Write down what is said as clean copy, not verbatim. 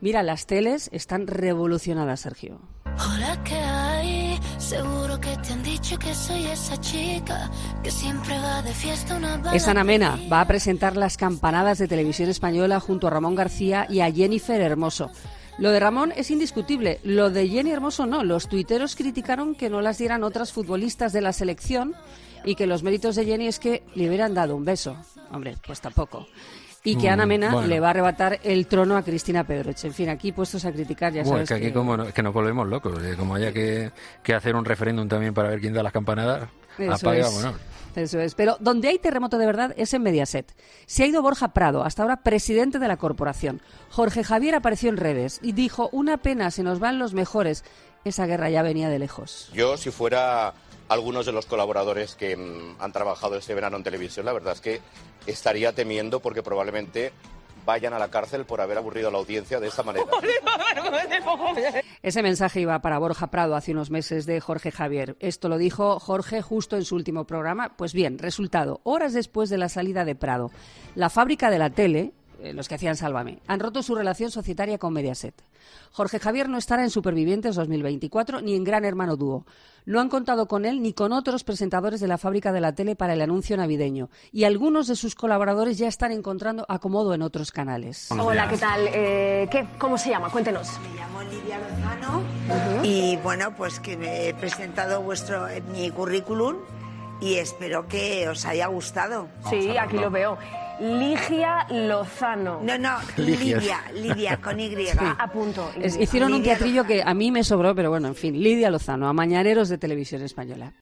Mira, las teles están revolucionadas, Sergio. Hola, ¿qué hay? Seguro que te han dicho que soy esa chica que siempre va de fiesta una bala. Es Ana Mena, va a presentar Las campanadas de Televisión Española junto a Ramón García y a Jennifer Hermoso. Lo de Ramón es indiscutible, lo de Jenny Hermoso no. Los tuiteros criticaron que no las dieran otras futbolistas de la selección y que los méritos de Jenny es que le hubieran dado un beso. Hombre, pues tampoco. Y que Ana Mena le va a arrebatar el trono a Cristina Pedroche. En fin, aquí puestos a criticar, ya sabes que aquí que nos volvemos locos. Como haya que hacer un referéndum también para ver quién da las campanadas, vámonos. Eso es. Pero donde hay terremoto de verdad es en Mediaset. Se ha ido Borja Prado, hasta ahora presidente de la corporación. Jorge Javier apareció en redes y dijo: una pena, se nos van los mejores. Esa guerra ya venía de lejos. Yo, si fuera algunos de los colaboradores que han trabajado este verano en televisión, la verdad es que estaría temiendo porque probablemente vayan a la cárcel por haber aburrido a la audiencia de esta manera. Ese mensaje iba para Borja Prado hace unos meses de Jorge Javier. Esto lo dijo Jorge justo en su último programa. Pues bien, resultado, horas después de la salida de Prado, la fábrica de la tele, los que hacían Sálvame, han roto su relación societaria con Mediaset. Jorge Javier no estará en Supervivientes 2024 ni en Gran Hermano Dúo. No han contado con él ni con otros presentadores de la fábrica de la tele para el anuncio navideño. Y algunos de sus colaboradores ya están encontrando acomodo en otros canales. Hola, ¿qué tal? ¿Cómo se llama? Cuéntenos. Me llamo Lidia Lozano y bueno, pues que me he presentado mi currículum y espero que os haya gustado. Sí, aquí lo veo. Ligia Lozano. No, Lidia con Y. Sí. A punto. Hicieron un Lidia teatrillo Lozano. que a mí me sobró, pero bueno, en fin, Lidia Lozano, a Mañaneros de Televisión Española.